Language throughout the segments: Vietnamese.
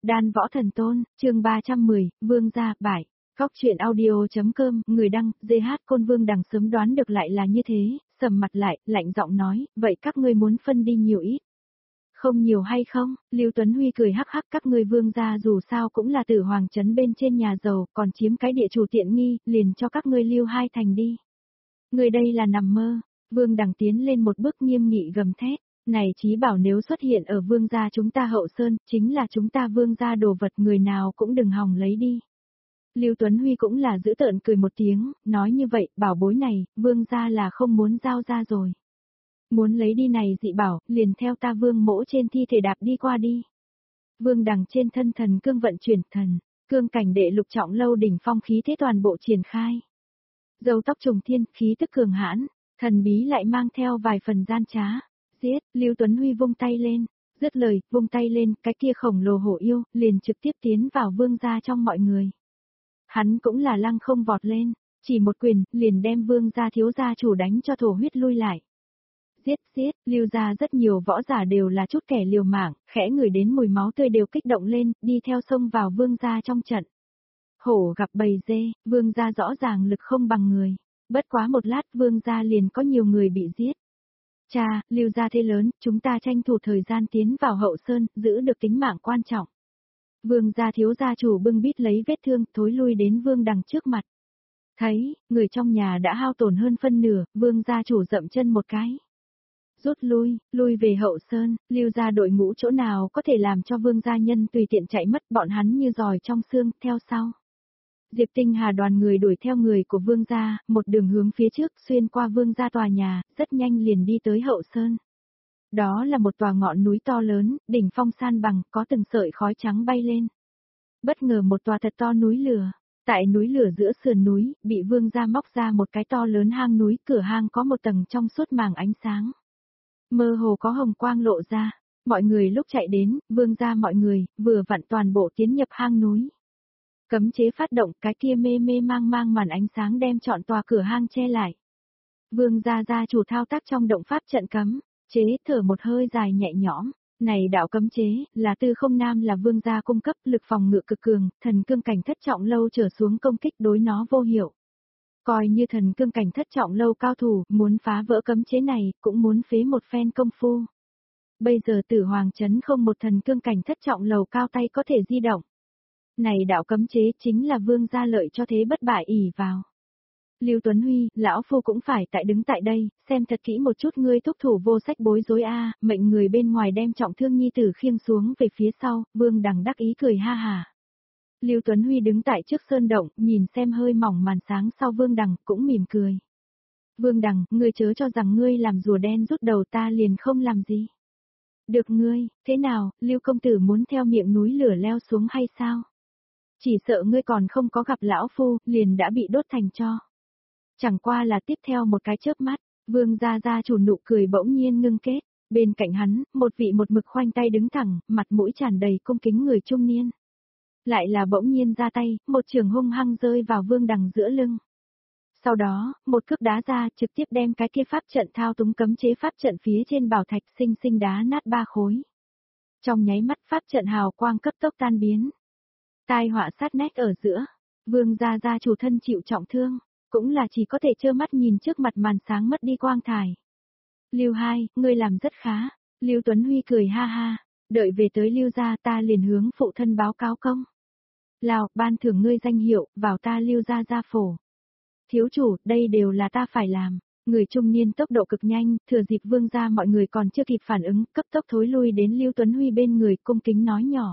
Đan Võ Thần Tôn, chương 310, Vương gia, bại. Cóc truyện audio.com, người đăng, GH Côn Vương Đằng sớm đoán được lại là như thế, sầm mặt lại, lạnh giọng nói, vậy các ngươi muốn phân đi nhiều ít. Không nhiều hay không? Lưu Tuấn Huy cười hắc hắc, các ngươi Vương gia dù sao cũng là Tử Hoàng trấn bên trên nhà giàu, còn chiếm cái địa chủ tiện nghi, liền cho các ngươi Lưu hai thành đi. Người đây là nằm mơ. Vương Đằng tiến lên một bước nghiêm nghị gầm thét. Này Chí Bảo nếu xuất hiện ở Vương gia chúng ta Hậu Sơn, chính là chúng ta Vương gia đồ vật, người nào cũng đừng hòng lấy đi. Lưu Tuấn Huy cũng là dữ tợn cười một tiếng, nói như vậy, bảo bối này, Vương gia là không muốn giao ra rồi. Muốn lấy đi này dị bảo, liền theo ta Vương mỗ trên thi thể đạp đi qua đi. Vương Đằng trên thân thần cương vận chuyển thần, cương cảnh đệ lục trọng lâu đỉnh phong khí thế toàn bộ triển khai. Râu tóc trùng thiên, khí tức cường hãn, thần bí lại mang theo vài phần gian trá. Giết, Lưu Tuấn Huy vung tay lên, dứt lời, vung tay lên, cái kia khổng lồ hổ yêu, liền trực tiếp tiến vào Vương gia trong mọi người. Hắn cũng là lăng không vọt lên, chỉ một quyền, liền đem Vương gia thiếu gia chủ đánh cho thổ huyết lui lại. Giết, Lưu gia rất nhiều võ giả đều là chút kẻ liều mạng, khẽ ngửi đến mùi máu tươi đều kích động lên, đi theo xông vào Vương gia trong trận. Hổ gặp bầy dê, Vương gia rõ ràng lực không bằng người, bất quá một lát Vương gia liền có nhiều người bị giết. Cha, Lưu gia thế lớn, chúng ta tranh thủ thời gian tiến vào Hậu Sơn, giữ được tính mạng quan trọng. Vương gia thiếu gia chủ bưng bít lấy vết thương, thối lui đến Vương Đằng trước mặt. Thấy, người trong nhà đã hao tổn hơn phân nửa, Vương gia chủ dậm chân một cái. Rút lui về Hậu Sơn, Lưu gia đội ngũ chỗ nào có thể làm cho Vương gia nhân tùy tiện chạy mất, bọn hắn như giòi trong xương, theo sau. Diệp Tinh Hà đoàn người đuổi theo người của Vương gia, một đường hướng phía trước, xuyên qua Vương gia tòa nhà, rất nhanh liền đi tới Hậu Sơn. Đó là một tòa ngọn núi to lớn, đỉnh phong san bằng, có từng sợi khói trắng bay lên. Bất ngờ một tòa thật to núi lửa, tại núi lửa giữa sườn núi, bị Vương gia móc ra một cái to lớn hang núi, cửa hang có một tầng trong suốt màng ánh sáng. Mơ hồ có hồng quang lộ ra, mọi người lúc chạy đến, Vương gia mọi người, vừa vặn toàn bộ tiến nhập hang núi. Cấm chế phát động, cái kia mê mang màn ánh sáng đem trọn tòa cửa hang che lại. Vương gia chủ thao tác trong động pháp trận cấm, chế thở một hơi dài nhẹ nhõm. Này đạo cấm chế, là Tư Không Nam là Vương gia cung cấp, lực phòng ngự cực cường, thần cương cảnh thất trọng lâu trở xuống công kích đối nó vô hiệu. Coi như thần cương cảnh thất trọng lâu cao thủ, muốn phá vỡ cấm chế này, cũng muốn phế một phen công phu. Bây giờ Tử Hoàng trấn không một thần cương cảnh thất trọng lầu cao tay có thể di động. Này đạo cấm chế chính là Vương gia lợi cho thế bất bại ỷ vào. Lưu Tuấn Huy, lão phu cũng phải đứng tại đây, xem thật kỹ một chút ngươi thúc thủ vô sách bối rối a, mệnh người bên ngoài đem trọng thương nhi tử khiêng xuống về phía sau, Vương Đằng đắc ý cười ha hà. Lưu Tuấn Huy đứng tại trước sơn động, nhìn xem hơi mỏng màn sáng sau Vương Đằng, cũng mỉm cười. Vương Đằng, ngươi chớ cho rằng ngươi làm rùa đen rút đầu ta liền không làm gì. Được ngươi, thế nào, Lưu công tử muốn theo miệng núi lửa leo xuống hay sao? Chỉ sợ ngươi còn không có gặp lão phu, liền đã bị đốt thành tro. Chẳng qua là tiếp theo một cái chớp mắt, Vương gia chủ nụ cười bỗng nhiên ngưng kết, bên cạnh hắn, một vị một mực khoanh tay đứng thẳng, mặt mũi tràn đầy cung kính người trung niên. Lại là bỗng nhiên ra tay, một trường hung hăng rơi vào Vương Đằng giữa lưng. Sau đó, một cước đá ra trực tiếp đem cái kia pháp trận thao túng cấm chế pháp trận phía trên bảo thạch sinh đá nát 3 khối. Trong nháy mắt pháp trận hào quang cấp tốc tan biến. Tai họa sát nét ở giữa, Vương gia chủ thân chịu trọng thương, cũng là chỉ có thể trơ mắt nhìn trước mặt màn sáng mất đi quang thải. Lưu hai, ngươi làm rất khá, Lưu Tuấn Huy cười ha ha, đợi về tới Lưu gia ta liền hướng phụ thân báo cáo công. Lào, ban thưởng ngươi danh hiệu, vào ta Lưu gia phổ. Thiếu chủ, đây đều là ta phải làm. Người trung niên tốc độ cực nhanh, thừa dịp Vương gia mọi người còn chưa kịp phản ứng, cấp tốc thối lui đến Lưu Tuấn Huy bên người, cung kính nói nhỏ.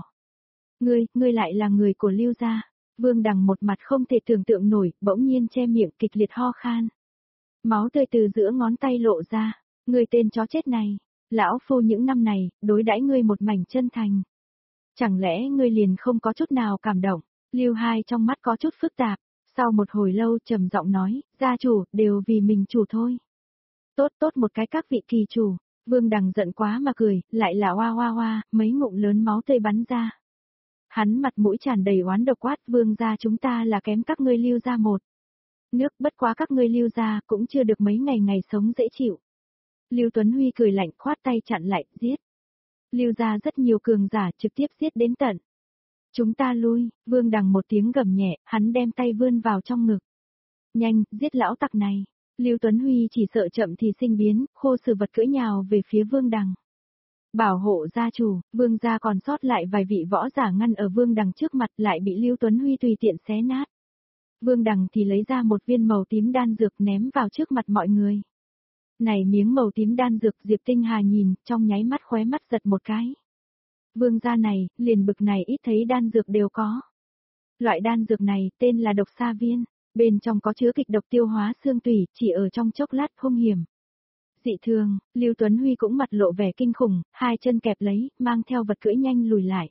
Ngươi lại là người của Lưu gia. Vương Đằng một mặt không thể tưởng tượng nổi, bỗng nhiên che miệng kịch liệt ho khan. Máu tươi từ giữa ngón tay lộ ra, ngươi tên chó chết này, lão phu những năm này, đối đãi ngươi một mảnh chân thành. Chẳng lẽ ngươi liền không có chút nào cảm động? Lưu hai trong mắt có chút phức tạp, sau một hồi lâu trầm giọng nói, gia chủ, đều vì mình chủ thôi. Tốt một cái các vị kỳ chủ, Vương Đằng giận quá mà cười, lại là hoa, mấy ngụm lớn máu tươi bắn ra. Hắn mặt mũi tràn đầy oán độc quát, Vương gia chúng ta là kém các ngươi Lưu gia một nước, bất quá các ngươi Lưu gia cũng chưa được mấy ngày sống dễ chịu. Lưu Tuấn Huy cười lạnh khoát tay chặn lại, giết. Lưu gia rất nhiều cường giả trực tiếp giết đến tận. Chúng ta lui, Vương Đằng một tiếng gầm nhẹ, hắn đem tay vươn vào trong ngực. Nhanh, giết lão tặc này. Lưu Tuấn Huy chỉ sợ chậm thì sinh biến, khô sử vật cưỡi nhào về phía Vương Đằng. Bảo hộ gia chủ, Vương gia còn sót lại vài vị võ giả ngăn ở Vương Đằng trước mặt lại bị Lưu Tuấn Huy tùy tiện xé nát. Vương Đằng thì lấy ra một viên màu tím đan dược ném vào trước mặt mọi người. Này miếng màu tím đan dược Diệp Tinh Hà nhìn, trong nháy mắt khóe mắt giật một cái. Vương gia này, liền bực này ít thấy đan dược đều có. Loại đan dược này tên là độc sa viên, bên trong có chứa kịch độc tiêu hóa xương tủy, chỉ ở trong chốc lát hung hiểm. Dị thường, Lưu Tuấn Huy cũng mặt lộ vẻ kinh khủng, hai chân kẹp lấy, mang theo vật cưỡi nhanh lùi lại.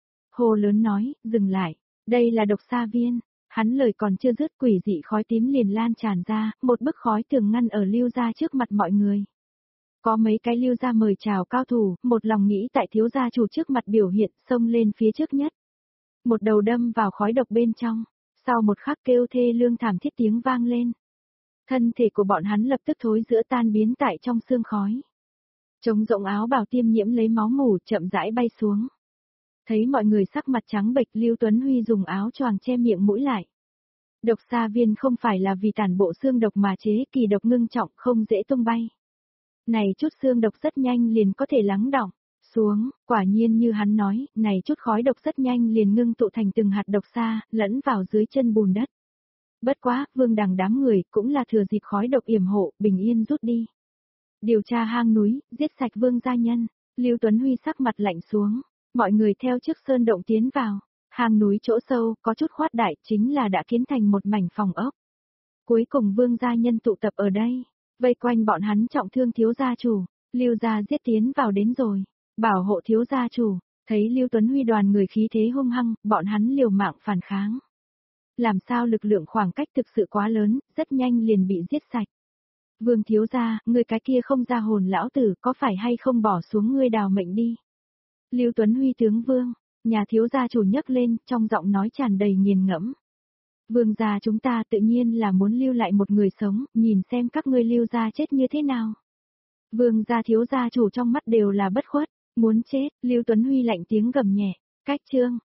Hồ lớn nói, dừng lại, đây là độc sa viên. Hắn lời còn chưa dứt, quỷ dị khói tím liền lan tràn ra, một bức khói tường ngăn ở Lưu gia trước mặt mọi người. Có mấy cái Lưu gia mời chào cao thủ, một lòng nghĩ tại thiếu gia chủ trước mặt biểu hiện, xông lên phía trước nhất. Một đầu đâm vào khói độc bên trong, sau một khắc kêu thê lương thảm thiết tiếng vang lên. Thân thể của bọn hắn lập tức thối giữa tan biến tại trong sương khói. Trống rộng áo bào tiêm nhiễm lấy máu mủ chậm rãi bay xuống. Thấy mọi người sắc mặt trắng bệch, Lưu Tuấn Huy dùng áo choàng che miệng mũi lại. Độc sa viên không phải là vì tàn bộ xương độc mà chế, kỳ độc ngưng trọng không dễ tung bay. Này chút xương độc rất nhanh liền có thể lắng đọng xuống, quả nhiên như hắn nói, này chút khói độc rất nhanh liền ngưng tụ thành từng hạt độc sa, lẫn vào dưới chân bùn đất. Bất quá, Vương Đằng đám người cũng là thừa dịp khói độc yểm hộ, bình yên rút đi. Điều tra hang núi, giết sạch Vương gia nhân. Lưu Tuấn Huy sắc mặt lạnh xuống. Mọi người theo trước sơn động tiến vào. Hang núi chỗ sâu, có chút khoát đại, chính là đã kiến thành một mảnh phòng ốc. Cuối cùng Vương gia nhân tụ tập ở đây. Vây quanh bọn hắn trọng thương thiếu gia chủ. Lưu gia giết tiến vào đến rồi. Bảo hộ thiếu gia chủ. Thấy Lưu Tuấn Huy đoàn người khí thế hung hăng, bọn hắn liều mạng phản kháng. Làm sao lực lượng khoảng cách thực sự quá lớn, rất nhanh liền bị giết sạch. Vương thiếu gia, người cái kia không ra hồn lão tử, có phải hay không bỏ xuống ngươi đào mệnh đi. Lưu Tuấn Huy tướng vương, nhà thiếu gia chủ nhấc lên, trong giọng nói tràn đầy nghiền ngẫm. Vương gia chúng ta tự nhiên là muốn lưu lại một người sống, nhìn xem các ngươi Lưu gia chết như thế nào. Vương gia thiếu gia chủ trong mắt đều là bất khuất, muốn chết, Lưu Tuấn Huy lạnh tiếng gầm nhẹ, cách chương.